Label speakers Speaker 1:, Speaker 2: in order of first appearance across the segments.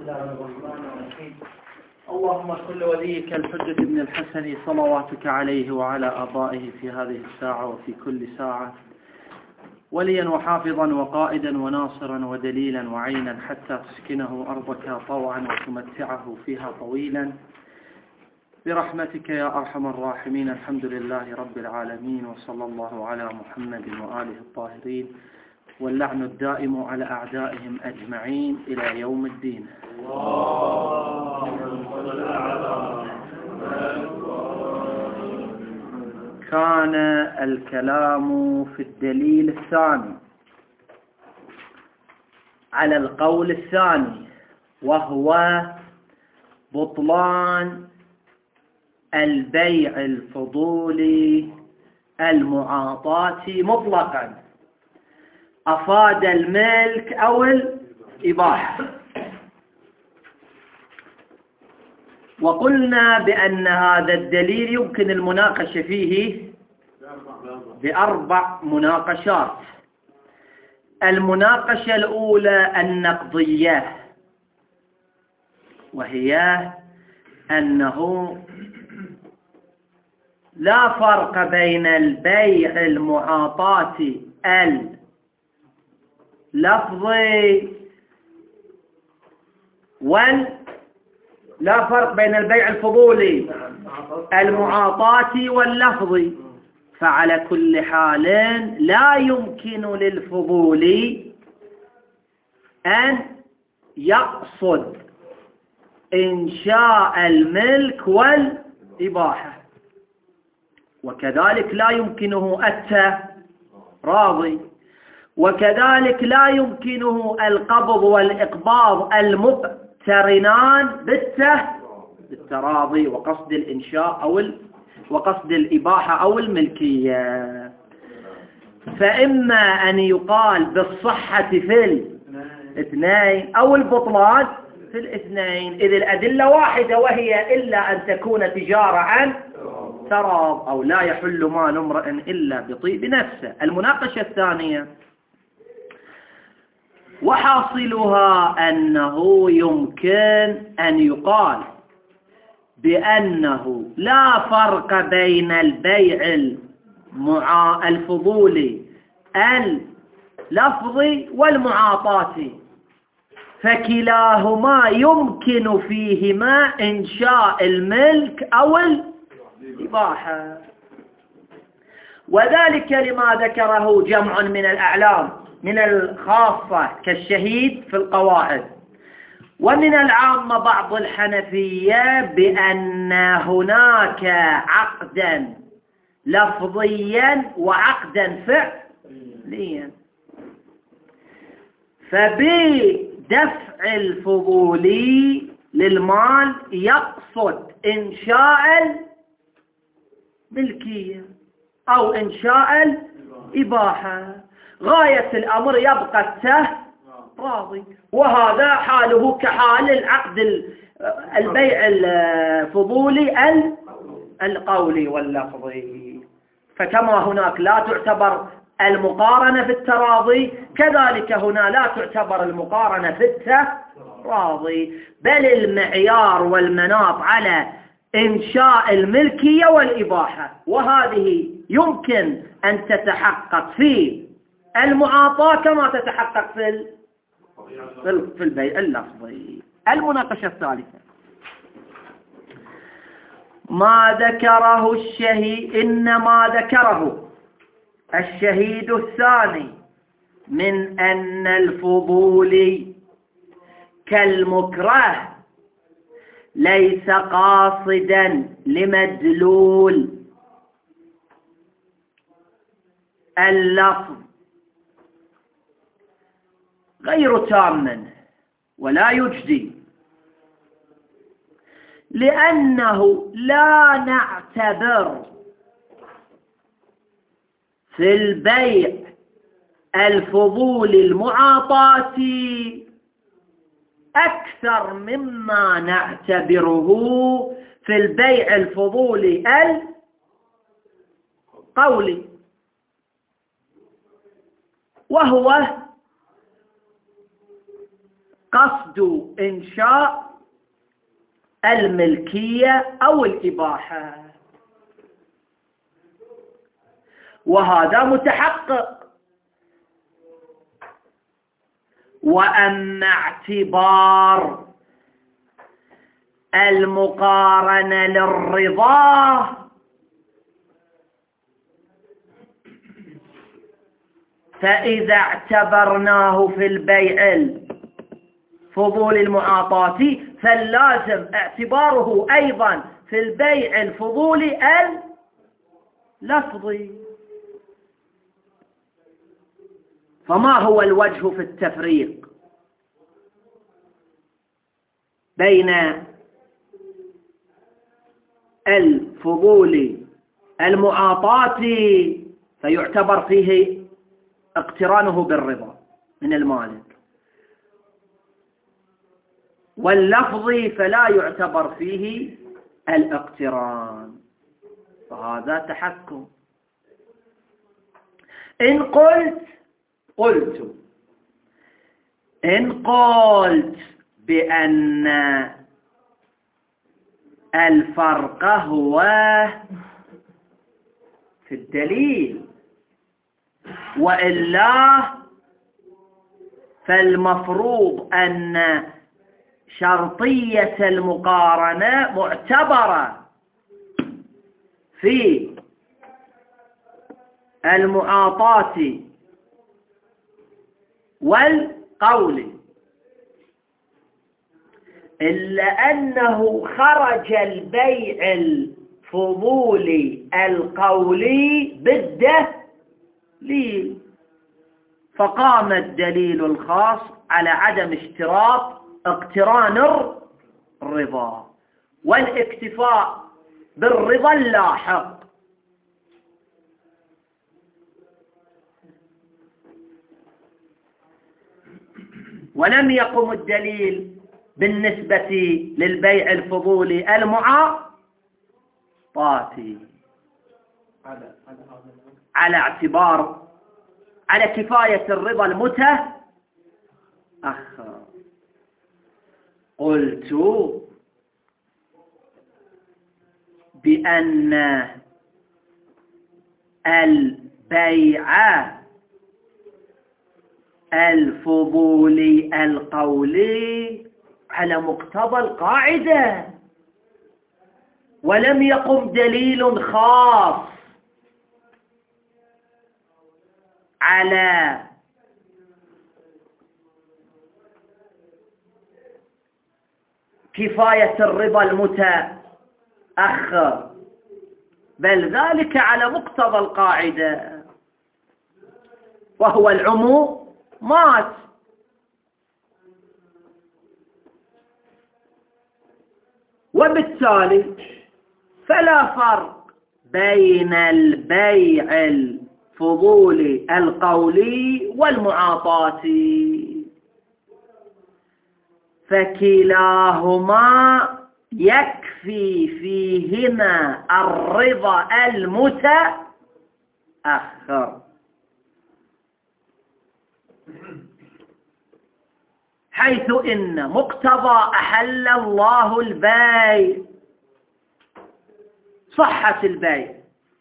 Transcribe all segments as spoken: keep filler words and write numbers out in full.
Speaker 1: الله الرحمن الرحيم. اللهم صل وليك الحجة ابن الحسن صلواتك عليه وعلى آبائه في هذه الساعة وفي كل ساعة وليا وحافظا وقائدا وناصرا ودليلا وعينا حتى تسكنه أرضك طوعا وتمتعه فيها طويلا برحمتك يا أرحم الراحمين. الحمد لله رب العالمين، وصلى الله على محمد وآله الطاهرين، واللعن الدائم على أعدائهم أجمعين إلى يوم الدين. كان الكلام في الدليل الثاني على القول الثاني، وهو بطلان البيع الفضولي المعاطاة مطلقا، أفاد الملك أو الإباحة. وقلنا بأن هذا الدليل يمكن المناقشة فيه بأربع مناقشات. المناقشة الأولى النقضية، وهي أنه لا فرق بين البيع المعاطاة اللفظي وال لا فرق بين البيع الفضولي المعاطاة واللفظي. فعلى كل حال لا يمكن للفضولي أن يقصد إنشاء الملك والإباحة، وكذلك لا يمكنه التراضي، وكذلك لا يمكنه القبض والإقباض المقترنان بالتراضي وقصد الإنشاء أو وقصد الإباحة أو الملكية. فإما أن يقال بالصحة في الاثنين أو البطلان في الاثنين، إذ الأدلة واحدة، وهي إلا أن تكون تجارة عن تراض أو لا يحل مال امرئ إلا بطيب نفسه. المناقشة الثانية وحاصلها أنه يمكن أن يقال بأنه لا فرق بين البيع المعا... الفضولي اللفظي والمعاطاة، فكلاهما يمكن فيهما إنشاء الملك أو الإباحة، وذلك لما ذكره جمع من الأعلام من الخاصة كالشهيد في القواعد، ومن العامة بعض الحنفية بأن هناك عقدا لفظيا وعقدا فعليا، فبدفع الفضولي للمال يقصد إنشاء الملكية أو إنشاء الإباحة، غاية الأمر يبقى التراضي، وهذا حاله كحال العقد البيع الفضولي القولي واللفظي. فكما هناك لا تعتبر المقارنة في التراضي، كذلك هنا لا تعتبر المقارنة في التراضي، بل المعيار والمناط على إنشاء الملكية والإباحة، وهذه يمكن أن تتحقق في المعاطاة كما تتحقق في في البيع اللفظي. المناقشة الثالثة ما ذكره الشهيد إنما ذكره الشهيد الثاني من أن الفضولي كالمكره ليس قاصدا لمدلول اللفظ غير تام ولا يجدي، لأنه لا نعتبر في البيع الفضولي المعاطاة أكثر مما نعتبره في البيع الفضولي القولي، وهو قصد إنشاء الملكية أو الإباحة، وهذا متحقق. وأما اعتبار المقارنة للرضا فإذا اعتبرناه في البيع الفضول المعاطاتي فاللازم اعتباره أيضا في البيع الفضول اللفظي. فما هو الوجه في التفريق بين الفضول المعاطاتي فيعتبر فيه اقترانه بالرضا من المالك، واللفظي فلا يعتبر فيه الاقتران؟ فهذا تحكم. إن قلت قلت إن قلت بأن الفرق هو في الدليل، وإلا فالمفروض أن شرطية المقارنة معتبرة في المعاطاة والقول، إلا أنه خرج البيع الفضولي القولي بالدليل، فقام الدليل الخاص على عدم اشتراط اقتران الرضا والاكتفاء بالرضا اللاحق. ولم يقم الدليل بالنسبة للبيع الفضولي المعاطاتي على اعتبار على كفاية الرضا المتأخر. قلت بأن البيع الفضولي القولي على مقتضى القاعدة، ولم يقم دليل خاص على كفاية الرضا المتأخر، بل ذلك على مقتضى القاعدة وهو العمومات. وبالتالي فلا فرق بين البيع الفضولي القولي والمعاطاتي، فكلاهما يكفي فيهما الرضا المتأخر، حيث إن مقتضى أحل الله البيع صحة البيع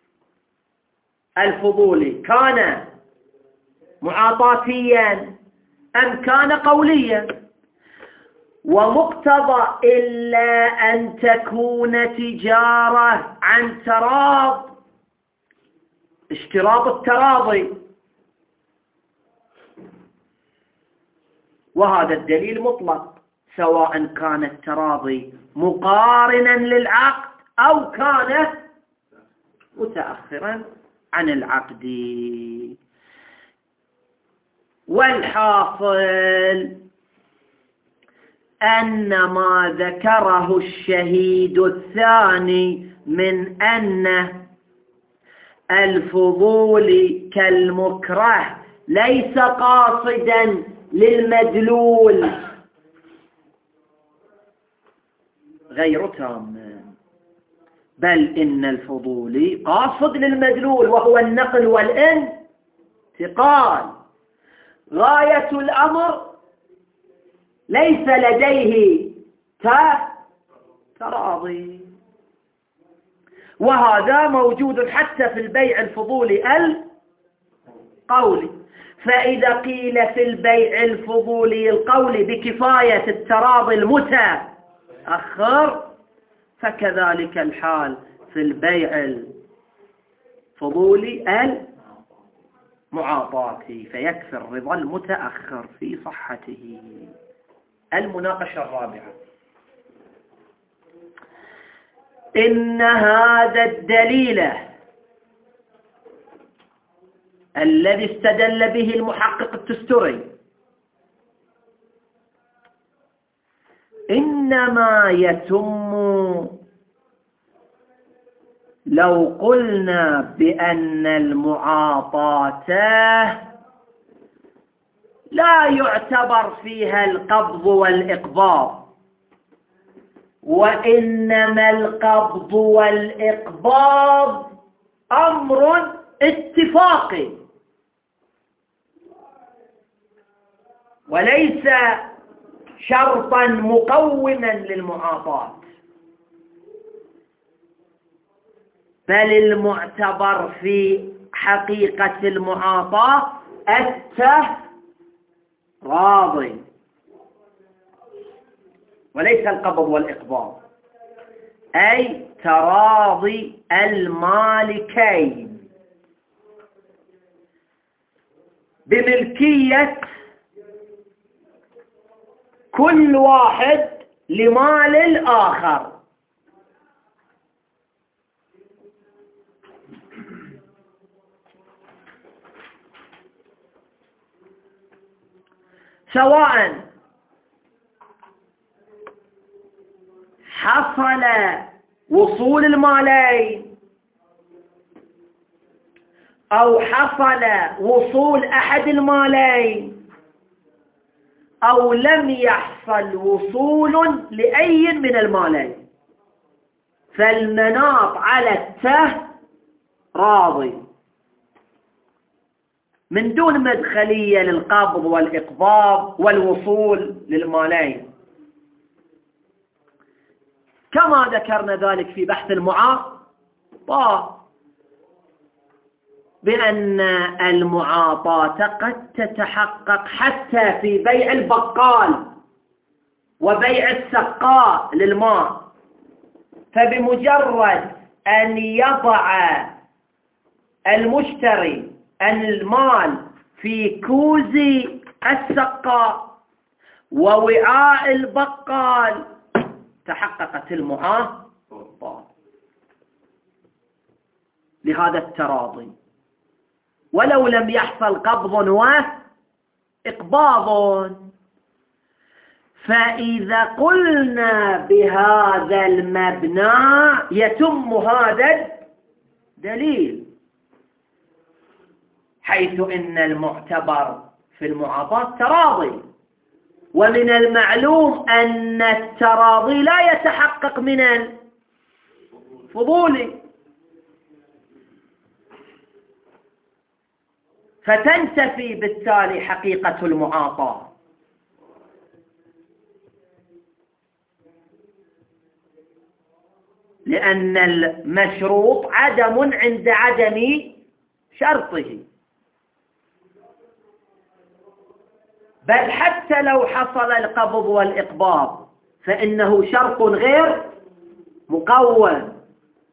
Speaker 1: الفضولي كان معاطاتيا أم كان قوليا، ومقتضى إلا أن تكون تجارة عن تراض، اشتراط التراضي، وهذا الدليل مطلق سواء كان التراضي مقارنا للعقد أو كان متأخرا عن العقد. والحاصل أن ما ذكره الشهيد الثاني من أن الفضول كالمكره ليس قاصدا للمدلول غير تام، بل إن الفضول قاصد للمدلول وهو النقل والانتقال. غاية الأمر ليس لديه تراضي. وهذا موجود حتى في البيع الفضولي القولي. فإذا قيل في البيع الفضولي القولي بكفاية التراضي المتأخر، فكذلك الحال في البيع الفضولي المعاطاة، فيكفي الرضا المتأخر في صحته. المناقشة الرابعة: إن هذا الدليل الذي استدل به المحقق التستري إنما يتم لو قلنا بأن المعاطاة لا يعتبر فيها القبض والإقباض، وإنما القبض والإقباض أمر اتفاقي وليس شرطا مقوما للمعاطاة، بل المعتبر في حقيقة المعاطاة التراضي وليس القبض والإقباض، أي تراضي المالكين بملكية كل واحد لمال الآخر. سواء حصل وصول المالين أو حصل وصول أحد المالين أو لم يحصل وصول لأي من المالين، فالمناط على التراضي من دون مدخلية للقبض والإقباض والوصول للمالين، كما ذكرنا ذلك في بحث المعاطاة بأن المعاطاة قد تتحقق حتى في بيع البقال وبيع السقاء للماء، فبمجرد أن يضع المشتري المال في كوز السقاء ووعاء البقال تحققت المعاطاة لهذا التراضي، ولو لم يحصل قبض وإقباض. فإذا قلنا بهذا المبنى يتم هذا الدليل، حيث إن المعتبر في المعاطاة تراضي، ومن المعلوم أن التراضي لا يتحقق من الفضول، فتنتفي بالتالي حقيقة المعاطاة. لأن المشروط عدم عند عدم شرطه، بل حتى لو حصل القبض والإقباض فإنه شرط غير مقوم،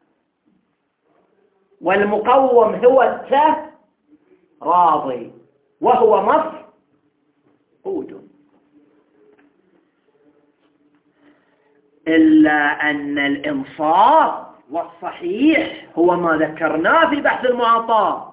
Speaker 1: والمقوم هو التراضي وهو مفقود. إلا أن الإنصاف والصحيح هو ما ذكرناه في بحث المعاطاة،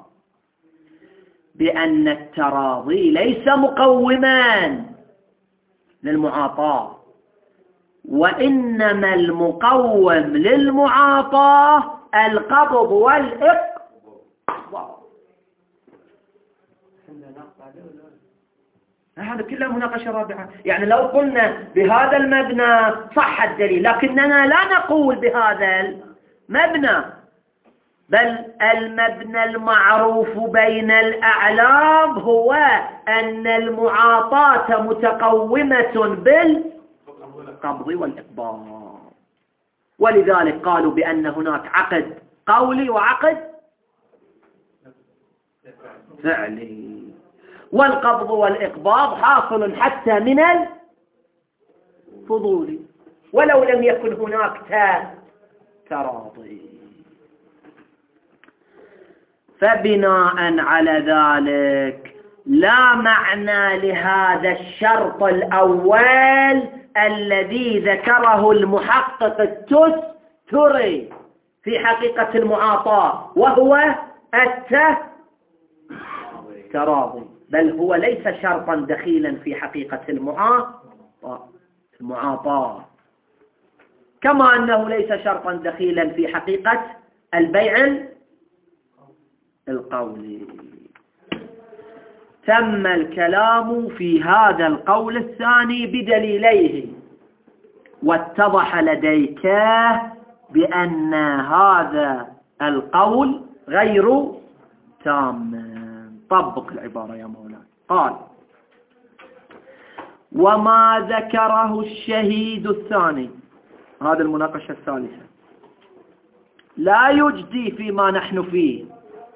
Speaker 1: بأن التراضي ليس مقوما للمعاطاة، وإنما المقوم للمعاطاة القبض والإقباض. هذا كله مناقشة رابعة. يعني لو قلنا بهذا المبنى صح الدليل، لكننا لا نقول بهذا المبنى،
Speaker 2: بل المبنى المعروف بين الأعلام هو أن المعاطاة متقومة بالقبض والإقباض، ولذلك قالوا بأن هناك عقد قولي وعقد فعلي، والقبض والإقباض حاصل حتى من الفضول ولو لم يكن هناك تراضي. فبناء على ذلك لا معنى لهذا الشرط الأول الذي ذكره المحقق التستري في حقيقة المعاطاة، وهو التراضي، بل هو ليس شرطا دخيلا في حقيقة المعاطاة المعاطاة كما أنه ليس شرطا دخيلا في حقيقة البيع القولي. تم الكلام في هذا القول الثاني بدليليه، واتضح لديك بأن هذا القول غير تام. طبق العبارة يا مولانا. قال: وما ذكره الشهيد الثاني، هذا المناقشة الثالثة، لا يجدي فيما نحن فيه،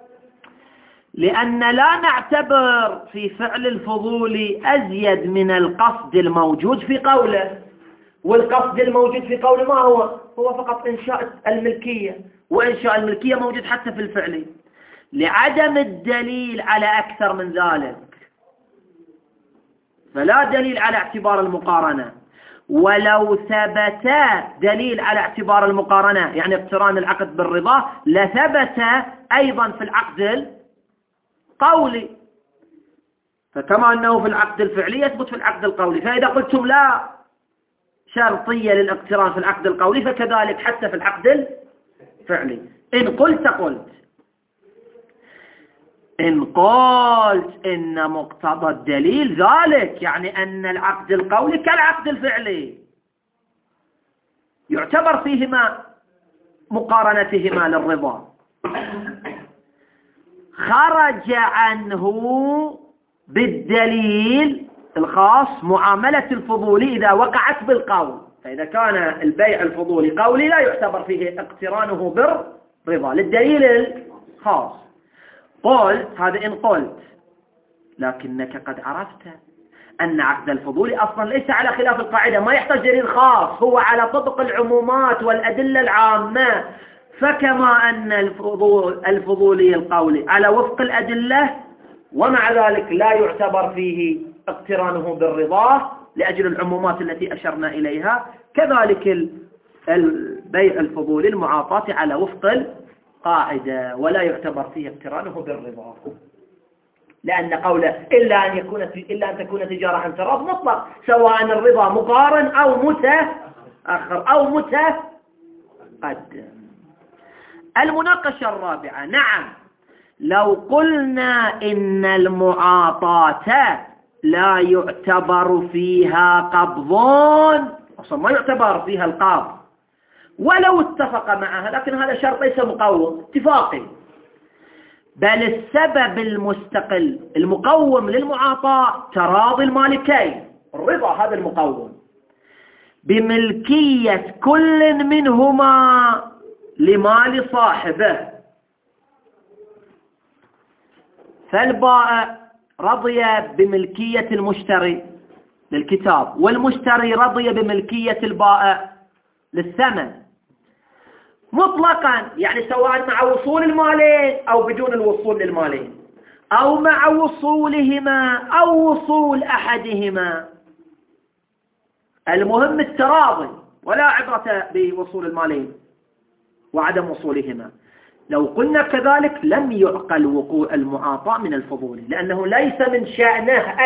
Speaker 2: لأن لا نعتبر في فعل الفضول أزيد من القصد الموجود في قوله، والقصد الموجود في قوله ما هو؟ هو فقط إنشاء الملكية، وإنشاء الملكية موجود حتى في الفعل، لعدم الدليل على أكثر من ذلك، فلا دليل على اعتبار المقارنة. ولو ثبت دليل على اعتبار المقارنة، يعني اقتران العقد بالرضا، لثبت أيضا في العقد القولي، فكما أنه في العقد الفعلي يثبت في العقد القولي. فإذا قلتم لا شرطية للاقتران في العقد القولي، فكذلك حتى في العقد الفعلي. إن قلت قلت إن قلت إن مقتضى الدليل ذلك، يعني أن العقد القولي كالعقد الفعلي يعتبر فيهما مقارنتهما للرضا، خرج عنه بالدليل الخاص معاملة الفضول إذا وقعت بالقول. فإذا كان البيع الفضولي قولي لا يعتبر فيه اقترانه بالرضا للدليل الخاص. قلت هذا إن قلت، لكنك قد عرفت أن عقد الفضول أصلا ليس على خلاف القاعدة، ما يحتاج دليل خاص، هو على طبق العمومات والأدلة العامة. فكما أن الفضول الفضولي القولي على وفق الأدلة، ومع ذلك لا يعتبر فيه اقترانه بالرضا لأجل العمومات التي أشرنا إليها، كذلك البيع الفضولي المعاطاة على وفق قاعدة ولا يعتبر فيه اقترانه بالرضا، لأن قوله إلا أن يكون إلا أن تكون تجارة عن تراض مطلق، سواء الرضا مقارن أو متأخر أو متقدم. المناقشة الرابعة: نعم، لو قلنا إن المعاطاة لا يعتبر فيها قبض، أصلا ما يعتبر فيها القبض ولو اتفق معها، لكن هذا شرط ليس مقوم اتفاقي، بل السبب المستقل المقوم للمعاطاة تراضي المالكين، الرضا هذا المقوم، بملكية كل منهما لمال صاحبه. فالبائع رضي بملكية المشتري للكتاب، والمشتري رضي بملكية البائع للثمن مطلقا، يعني سواء مع وصول المالين أو بدون الوصول للمالين، أو مع وصولهما أو وصول أحدهما، المهم التراضي، ولا عبرة بوصول المالين وعدم وصولهما. لو قلنا كذلك لم يعقل وقوع المعاطاة من الفضول، لأنه ليس من شأنه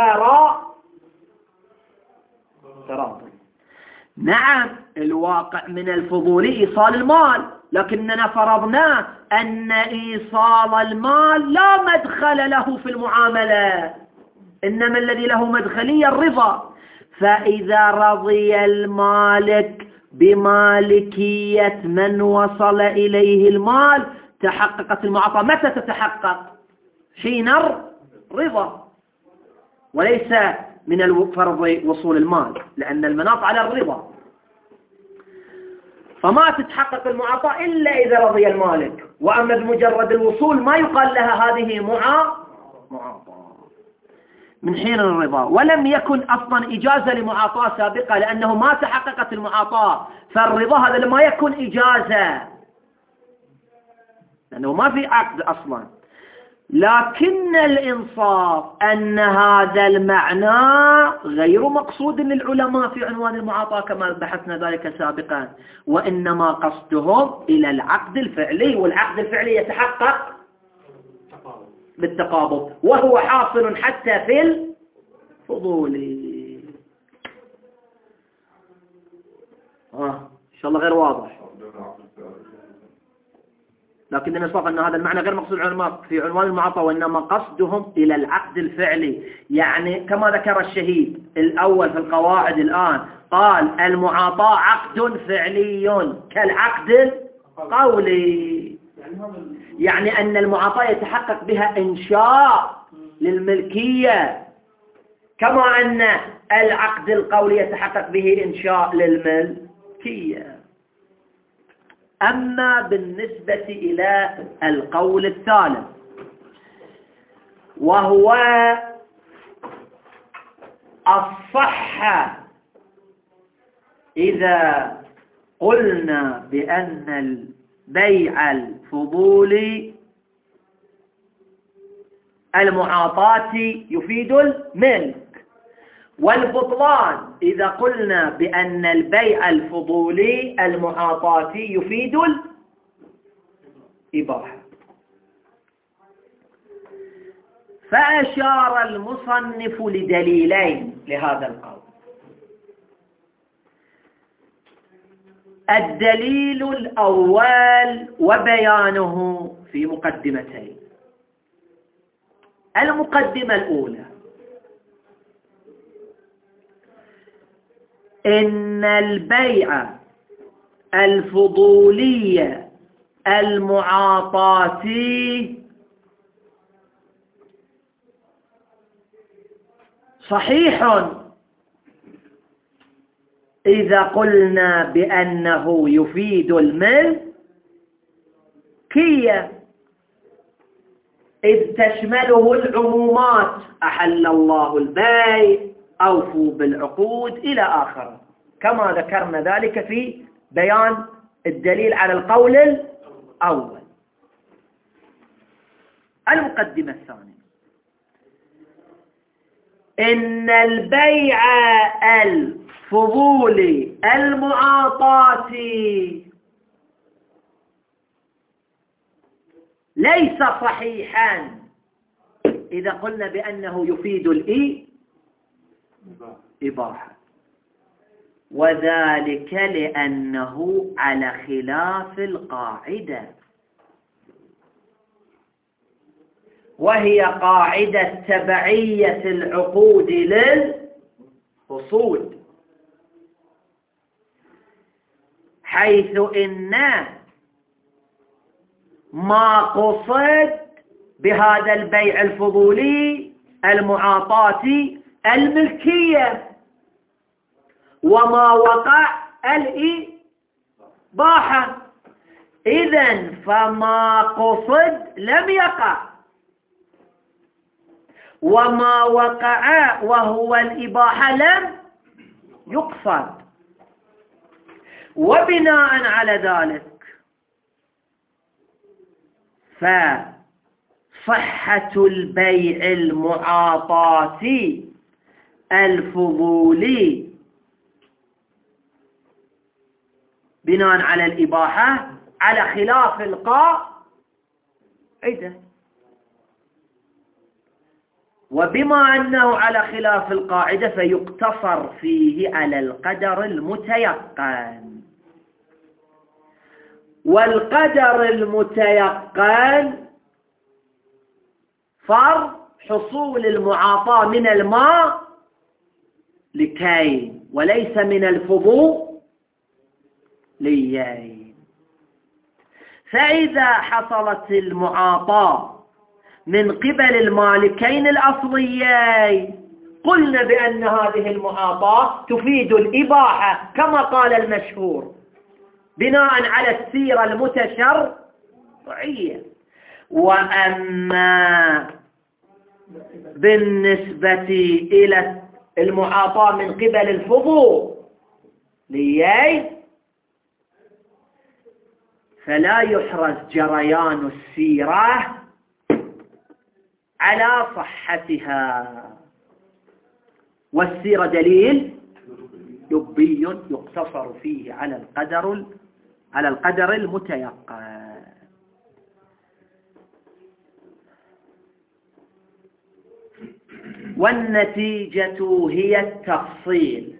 Speaker 2: التراضي. نعم، الواقع من الفضول إيصال المال، لكننا فرضنا أن إيصال المال لا مدخل له في المعاملة، إنما الذي له مدخلية الرضا. فإذا رضي المالك بمالكية من وصل إليه المال، تحققت المعاطاة. متى تتحقق؟ حين الرضا، وليس من فرض وصول المال، لأن المناط على الرضا. فما تتحقق المعاطاة إلا إذا رضي المالك، وأما بمجرد الوصول ما يقال لها هذه معاطاة من حين الرضا. ولم يكن أصلا إجازة لمعاطاة سابقة، لأنه ما تحققت المعاطاة، فالرضا هذا لما يكون إجازة، لأنه ما في عقد أصلا. لكن الإنصاف أن هذا المعنى غير مقصود للعلماء في عنوان المعاطاة كما بحثنا ذلك سابقا، وإنما قصدهم إلى العقد الفعلي، والعقد الفعلي يتحقق بالتقابض، وهو حاصل حتى في الفضول. آه إن شاء الله غير واضح، لكن الإنصاف أن هذا المعنى غير مقصود في عنوان المعاطاة، وإنما قصدهم إلى العقد الفعلي. يعني كما ذكر الشهيد الأول في القواعد الآن، قال المعاطاة عقد فعلي كالعقد القولي، يعني أن المعاطاة يتحقق بها إنشاء للملكية، كما أن العقد القولي يتحقق به إنشاء للملكية. أما بالنسبة إلى القول الثالث، وهو الصحة، إذا قلنا بأن البيع الفضولي المعاطاة يفيد الملك، والبطلان إذا قلنا بأن البيع الفضولي المعاطاة يفيد الإباحة. فأشار المصنف لدليلين لهذا القول. الدليل الأول وبيانه في مقدمتين. المقدمة الأولى: إن البيع الفضولي المعاطاتي صحيح إذا قلنا بأنه يفيد الملكية، إذ تشمله العمومات: أحل الله البيع، أوفوا بالعقود، إلى آخره، كما ذكرنا ذلك في بيان الدليل على القول الأول. المقدمة الثانية: إن البيع الفضولي المعاطاتي ليس صحيحا إذا قلنا بأنه يفيد الإباحة، وذلك لأنه على خلاف القاعدة، وهي قاعدة تبعية العقود للأصول، حيث إن ما قصد بهذا البيع الفضولي المعاطاتي الملكية، وما وقع الإباحة. إذن فما قصد لم يقع، وما وقع وهو الإباحة لم يقصد. وبناء على ذلك فصحة البيع المعاطاتي الفضولي بناء على الإباحة على خلاف القاعدة، وبما أنه على خلاف القاعدة فيقتصر فيه على القدر المتيقن، والقدر المتيقن فرض حصول المعاطاة من الماء لكين وليس من الفضوليين. فإذا حصلت المعاطاة من قبل المالكين الأصليين قلنا بأن هذه المعاطاة تفيد الإباحة كما قال المشهور بناء على السيرة المتشرعية. وأما بالنسبة إلى المعاطاة من قبل الفضوليين فلا يحرز جريان السيرة على صحتها، والسيرة دليل لبي يقتصر فيه على القدر على القدر المتيقن. والنتيجة هي التفصيل.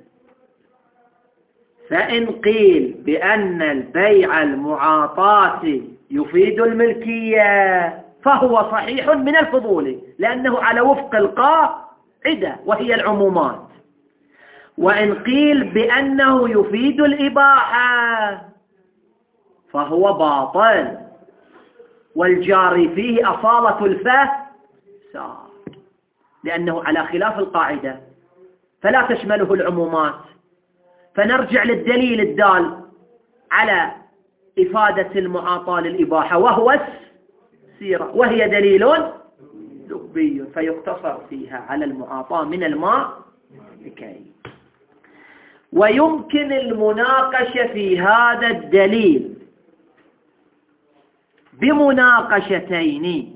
Speaker 2: فإن قيل بأن البيع المعاطاة يفيد الملكية فهو صحيح من الفضول لأنه على وفق القاعدة وهي العمومات. وإن قيل بأنه يفيد الإباحة فهو باطل والجاري فيه أصالة الفساد لأنه على خلاف القاعدة فلا تشمله العمومات. فنرجع للدليل الدال على إفادة المعاطاة للإباحة وهو السيرة، وهي دليل لبي فيقتصر فيها على المعاطاة من الماء لكي. ويمكن المناقشة في هذا الدليل بمناقشتين.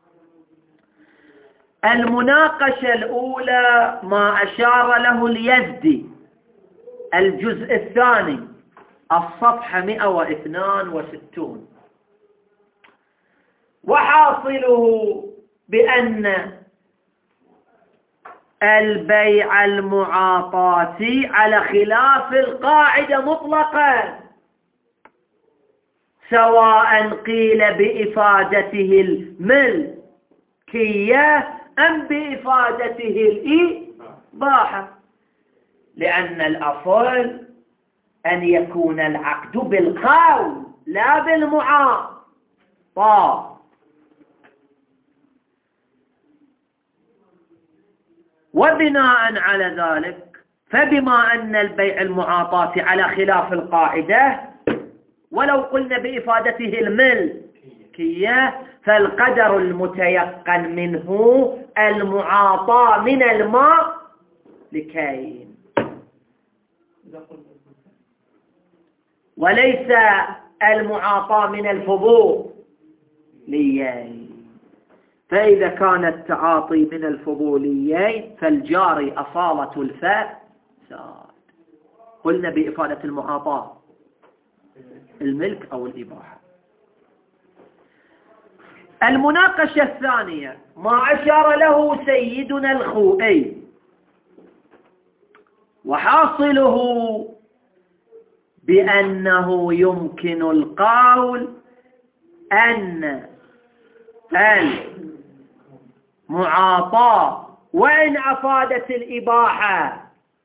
Speaker 2: المناقشة الأولى ما أشار له اليزدي الجزء الثاني الصفحة مئة واثنين وستين، وحاصله بأن البيع المعاطاة على خلاف القاعدة مطلقا سواء قيل بإفادته الملكية أم بإفادته الإباحة، لأن الأصل أن يكون العقد بالقول لا بالمعاطاة. وبناء على ذلك فبما أن البيع المعاطاة على خلاف القاعدة ولو قلنا بإفادته الملكية فالقدر المتيقن منه المعاطاة من الماء لكين وليس المعاطاة من الفضوليين. فإذا كان التعاطي من الفضوليين فالجاري أصالة الفساد. قلنا بإفادة المعاطاة الملك أو الإباحة. المناقشة الثانية ما أشار له سيدنا الخوئي، وحاصله بأنه يمكن القول أن المعاطاة وإن أفادت الإباحة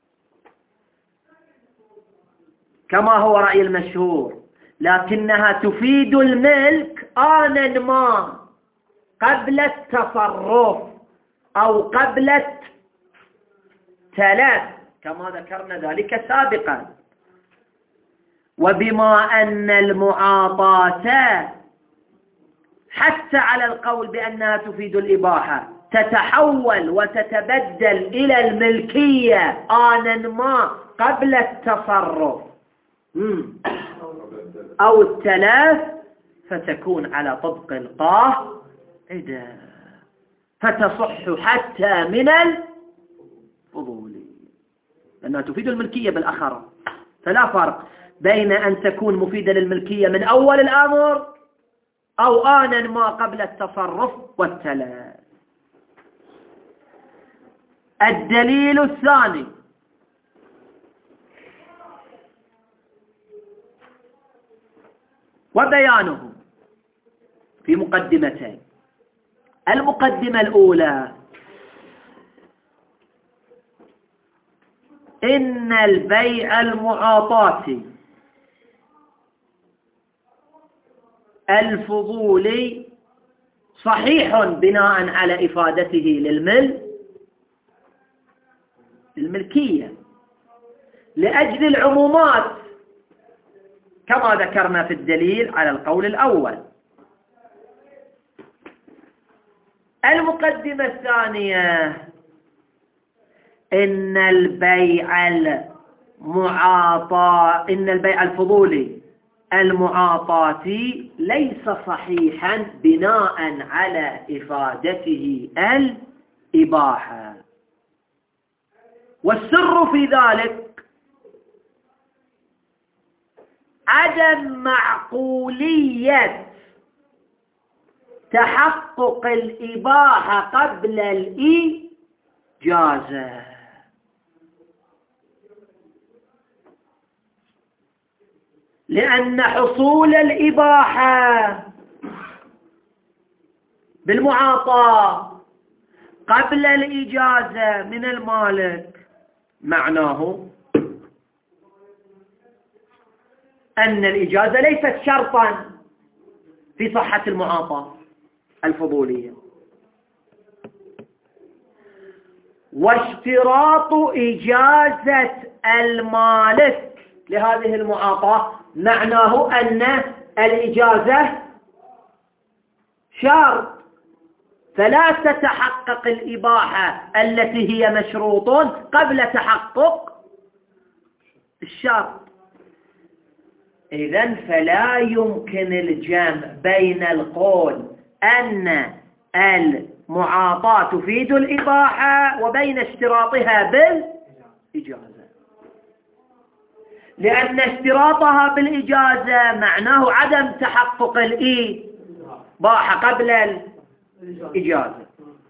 Speaker 2: كما هو رأي المشهور لكنها تفيد الملك آنا ما قبل التصرف أو قبل التلف كما ذكرنا ذلك سابقا. وبما أن المعاطاة حتى على القول بأنها تفيد الإباحة تتحول وتتبدل إلى الملكية آنا ما قبل التصرف أو التلف فتكون على طبق القاعدة فتصح حتى من الفضول لأنها تفيد الملكية بالأخرى. فلا فرق بين أن تكون مفيدة للملكية من أول الأمر أو آنا ما قبل التصرف والتلف. الدليل الثاني وبيانه في مقدمتين. المقدمة الأولى إن البيع المعاطاة الفضول صحيح بناء على إفادته للمل الملكية لأجل العمومات كما ذكرنا في الدليل على القول الأول. المقدمة الثانية: إن البيع المعاطى إن البيع الفضولي المعاطاتي ليس صحيحا بناء على إفادته الإباحة، والسر في ذلك عدم معقولية تحقق الإباحة قبل الإجازة، لأن حصول الإباحة بالمعاطاة قبل الإجازة من المالك معناه أن الإجازة ليست شرطا في صحة المعاطاة الفضولية، واشتراط إجازة المالك لهذه المعاطاة معناه أن الإجازة شرط، فلا تتحقق الإباحة التي هي مشروط قبل تحقق الشرط. إذن فلا يمكن الجمع بين القول أن المعاطاة تفيد الإباحة وبين اشتراطها بالإجازة، لأن اشتراطها بالإجازة معناه عدم تحقق الإباحة قبل الإجازة،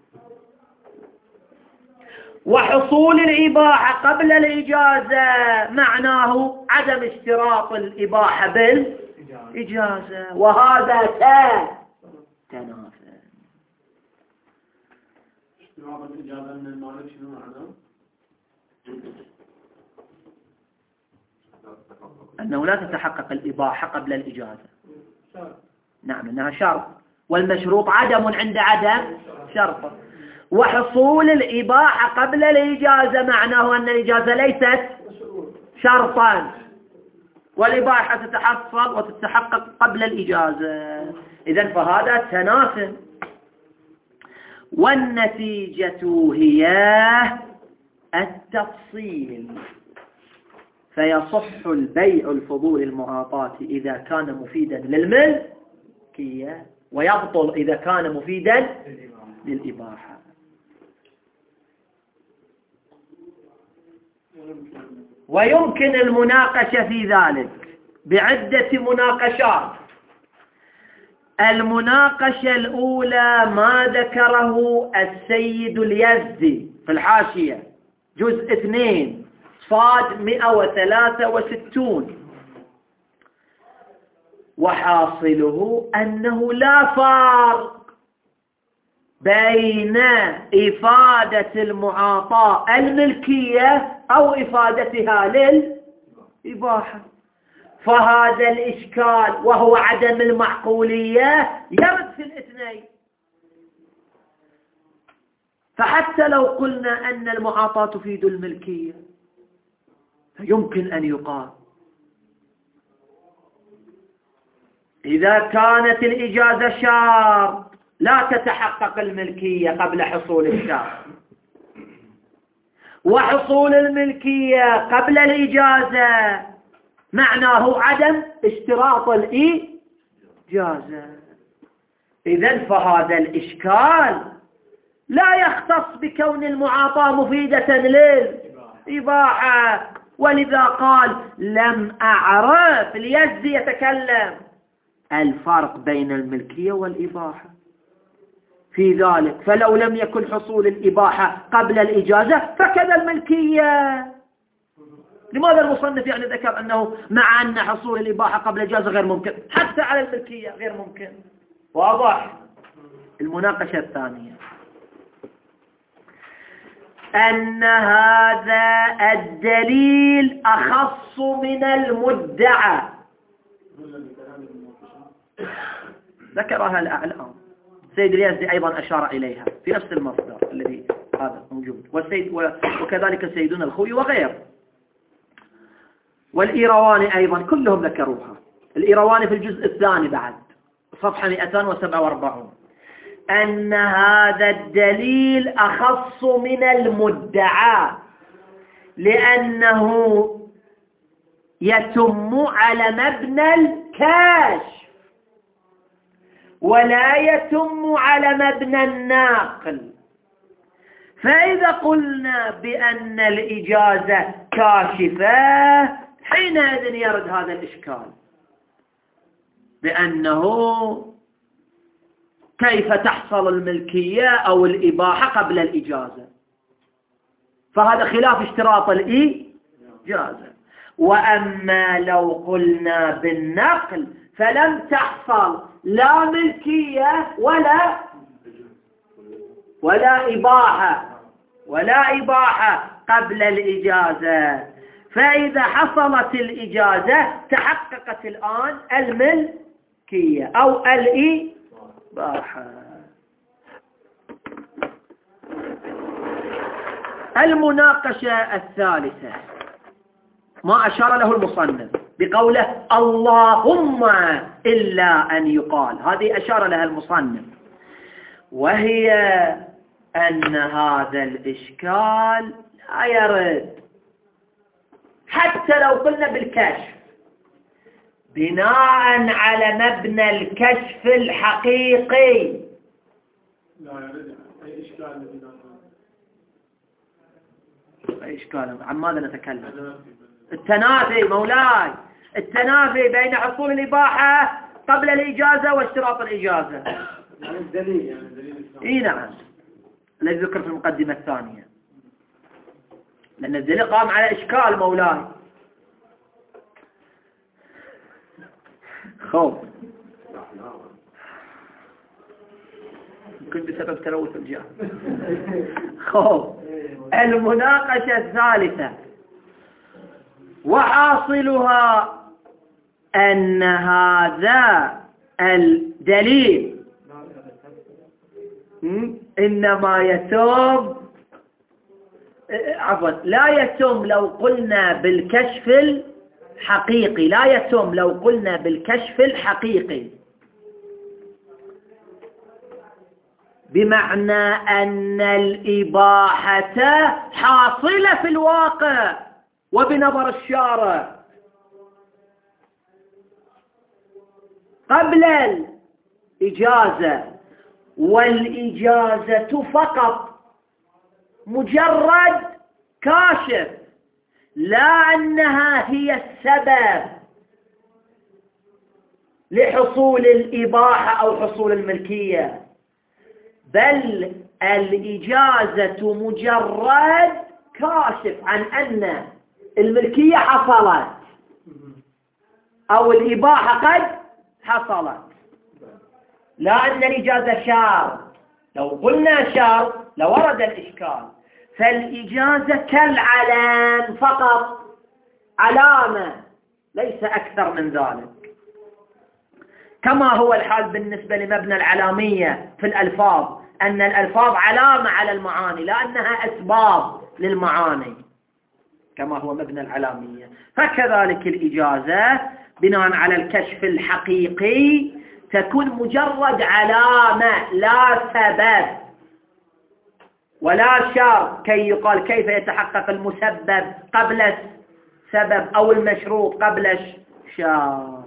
Speaker 2: وحصول الإباحة قبل الإجازة معناه عدم اشتراط الإباحة بالإجازة، وهذا تنافى.
Speaker 3: اشتراط الإجازة من المالك شنو معناه؟
Speaker 2: أنه لا تتحقق الإباحة قبل الإجازة. نعم، أنها شرط، والمشروط عدم عند عدم شرط، وحصول الإباحة قبل الإجازة معناه أن الإجازة ليست شرطا، والإباحة تتحصل وتتحقق قبل الإجازة. إذن فهذا تنافي، والنتيجة هي التفصيل، فيصح البيع الفضول المعاطاة إذا كان مفيدا للملكية، ويبطل إذا كان مفيدا للإباحة. ويمكن المناقشة في ذلك بعدة مناقشات. المناقشة الأولى ما ذكره السيد اليزدي في الحاشية جزء اثنين صاد مئة وثلاثة وستون، وحاصله أنه لا فرق بين إفادة المعاطاة الملكية أو إفادتها للإباحة، فهذا الإشكال وهو عدم المعقولية يرد في الاثنين. فحتى لو قلنا أن المعاطاة تفيد الملكية فيمكن أن يقال إذا كانت الإجازة شرط لا تتحقق الملكية قبل حصول الشرط، وحصول الملكية قبل الإجازة معناه عدم اشتراط الإجازة. إذن فهذا الإشكال لا يختص بكون المعاطاة مفيدة للإباحة، ولذا قال لم أعرف اليزدي يتكلم الفرق بين الملكية والإباحة في ذلك، فلو لم يكن حصول الإباحة قبل الإجازة فكذا الملكية. لماذا المصنف يعني ذكر أنه مع أن حصول الإباحة قبل الإجازة غير ممكن، حتى على الملكية غير ممكن؟ واضح. المناقشة الثانية أن هذا الدليل أخص من المدعى. ذكرها الأعلام. السيد اليزدي أيضا أشار إليها في نفس المصدر الذي هذا موجود، والسيد وكذلك سيدنا الخوي وغيره، والإيرواني أيضا كلهم ذكروها. الإيرواني في الجزء الثاني بعد صفحة مئتين وسبعة وأربعين أن هذا الدليل أخص من المدعى لأنه يتم على مبنى الكشف ولا يتم على مبنى الناقل. فإذا قلنا بأن الإجازة كاشفة حينئذ يرد هذا الإشكال بأنه كيف تحصل الملكية أو الإباحة قبل الإجازة، فهذا خلاف اشتراط الإجازة. وأما لو قلنا بالنقل فلم تحصل لا ملكية ولا ولا إباحة ولا إباحة قبل الإجازة، فإذا حصلت الإجازة تحققت الآن الملكية أو الإباحة. المناقشة الثالثة ما أشار له المصنف بقوله اللهم إلا أن يقال، هذه أشار لها المصنف، وهي أن هذا الإشكال لا يرد حتى لو قلنا بالكشف بناء على مبنى الكشف الحقيقي.
Speaker 3: لا يرد أي إشكال
Speaker 2: أي إشكال عن ماذا نتكلم؟ التنافي مولاي، التنافي بين حصول الإباحة قبل الإجازة واشتراط الإجازة.
Speaker 3: يعني الدليل يعني الدليل
Speaker 2: إيه نعم الذي ذكر في المقدمة الثانية، لأن الدليل قام على إشكال مولاي. خوف يمكن بسبب تلوث الجو. خوف. المناقشة الثالثة وحاصلها أن هذا الدليل إنما يتم عفوا لا يتم لو قلنا بالكشف الحقيقي، لا يتم لو قلنا بالكشف الحقيقي، بمعنى أن الإباحة حاصلة في الواقع وبنظر الشارع قبل الإجازة، والإجازة فقط مجرد كاشف، لا أنها هي السبب لحصول الإباحة أو حصول الملكية، بل الإجازة مجرد كاشف عن أن الملكية حصلت أو الإباحة قد حصلت، لا أن الإجازة شرط. لو قلنا شرط لورد الإشكال. فالإجازة كالعلام فقط، علامة ليس أكثر من ذلك، كما هو الحال بالنسبة لمبنى العلامية في الألفاظ، أن الألفاظ علامة على المعاني لا أنها أسباب للمعاني كما هو مبنى العلامية. فكذلك الإجازة بناء على الكشف الحقيقي تكون مجرد علامة لا سبب ولا شرط كي يقال كيف يتحقق المسبب قبل السبب أو المشروط قبل الشرط.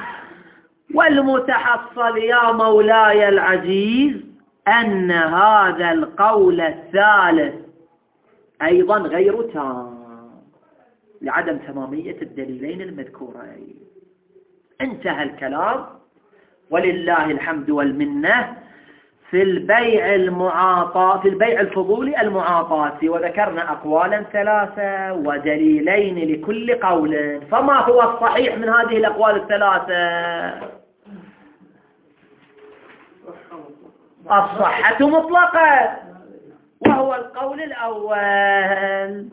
Speaker 2: والمتحصل يا مولاي العزيز أن هذا القول الثالث أيضا غير تام لعدم تمامية الدليلين المذكورين. انتهى الكلام ولله الحمد والمنة في البيع المعاطى في البيع الفضولي المعاطاتي، وذكرنا أقوالا ثلاثة ودليلين لكل قول. فما هو الصحيح من هذه الأقوال الثلاثة؟ الصحة مطلقة، وهو القول الأول،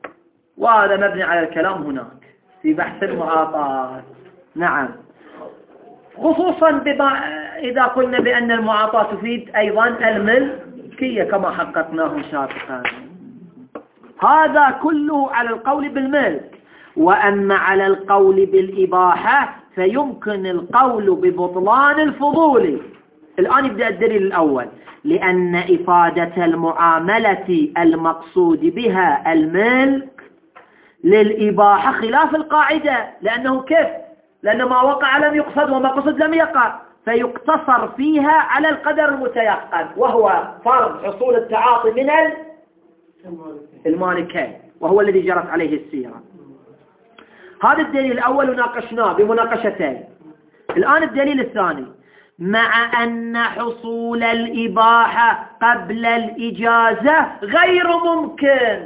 Speaker 2: وهذا مبني على الكلام هناك في بحث المعاطاة. نعم. خصوصا بما إذا قلنا بأن المعاطاة تفيد أيضا الملكية كما حققناه سابقا. هذا كله على القول بالملك. وأما على القول بالإباحة فيمكن القول ببطلان الفضول. الآن يبدأ الدليل الأول: لأن إفادة المعاملة المقصود بها الملك للإباحة خلاف القاعدة، لأنه كيف؟ لأن ما وقع لم يقصد وما قصد لم يقع، فيقتصر فيها على القدر المتيقن وهو فرض حصول التعاطي من المالكين، وهو الذي جرت عليه السيرة. هذا الدليل الأول وناقشناه بمناقشتين. الآن الدليل الثاني: مع أن حصول الإباحة قبل الإجازة غير ممكن،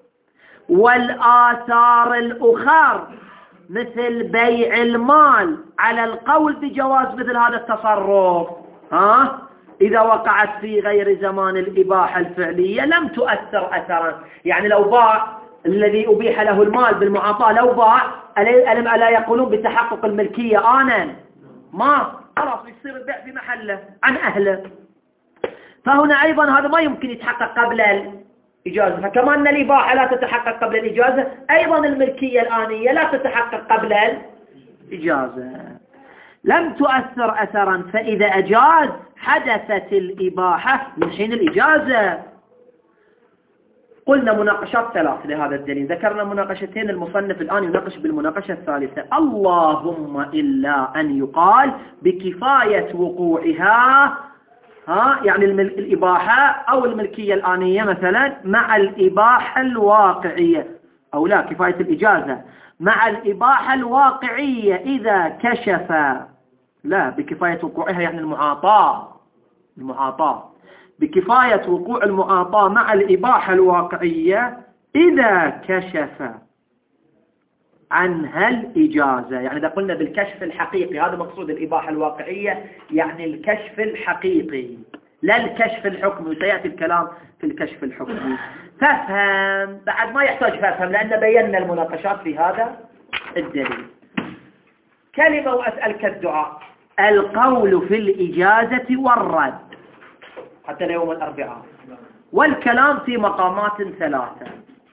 Speaker 2: والآثار الأخر مثل بيع المال على القول بجواز مثل هذا التصرف ها إذا وقعت في غير زمان الإباحة الفعلية لم تؤثر أثرا. يعني لو باع الذي أبيح له المال بالمعاطاة، لو باع ألم ألا يقولون بتحقق الملكية آنا؟ ما خلاص يصير البيع في محله عن أهله. فهنا أيضا هذا ما يمكن يتحقق قبل الإجازة، فكما أن الإباحة لا تتحقق قبل الإجازة أيضا الملكية الآنية لا تتحقق قبل الإجازة. لم تؤثر أثرا، فإذا أجاز حدثت الإباحة من حين الإجازة. قلنا مناقشات ثلاث لهذا الدليل، ذكرنا مناقشتين، المصنف الآن يناقش بالمناقشة الثالثة. اللهم إلا أن يقال بكفاية وقوعها ها يعني الإباحة أو الملكية الآنية مثلا مع الإباحة الواقعية، أو لا كفاية الإجازة مع الإباحة الواقعية إذا كشف، لا بكفاية وقوعها يعني المعاطاة المعاطاة بكفاية وقوع المعاطاة مع الإباحة الواقعية إذا كشف عنها الإجازة. يعني إذا قلنا بالكشف الحقيقي، هذا مقصود الإباحة الواقعية يعني الكشف الحقيقي لا الكشف الحكمي، وسيأتي الكلام في الكشف الحكمي. فافهم، بعد ما يحتاج فافهم لأن بينا المناقشات في هذا الدليل. كلمة وأسألك الدعاء: القول في الإجازة والرد حتى ليوم الأربعاء، والكلام في مقامات ثلاثة: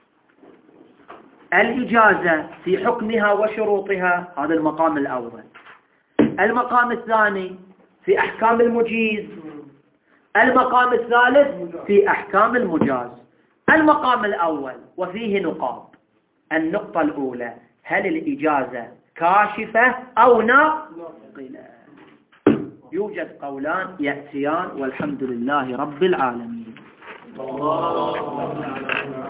Speaker 2: الإجازة في حكمها وشروطها، هذا المقام الأول. المقام الثاني في أحكام المجيز. المقام الثالث في أحكام المجاز. المقام الأول وفيه نقاط. النقطة الأولى: هل الإجازة كاشفة أو ناقلة؟ يوجد قولان يأتيان، والحمد لله رب العالمين.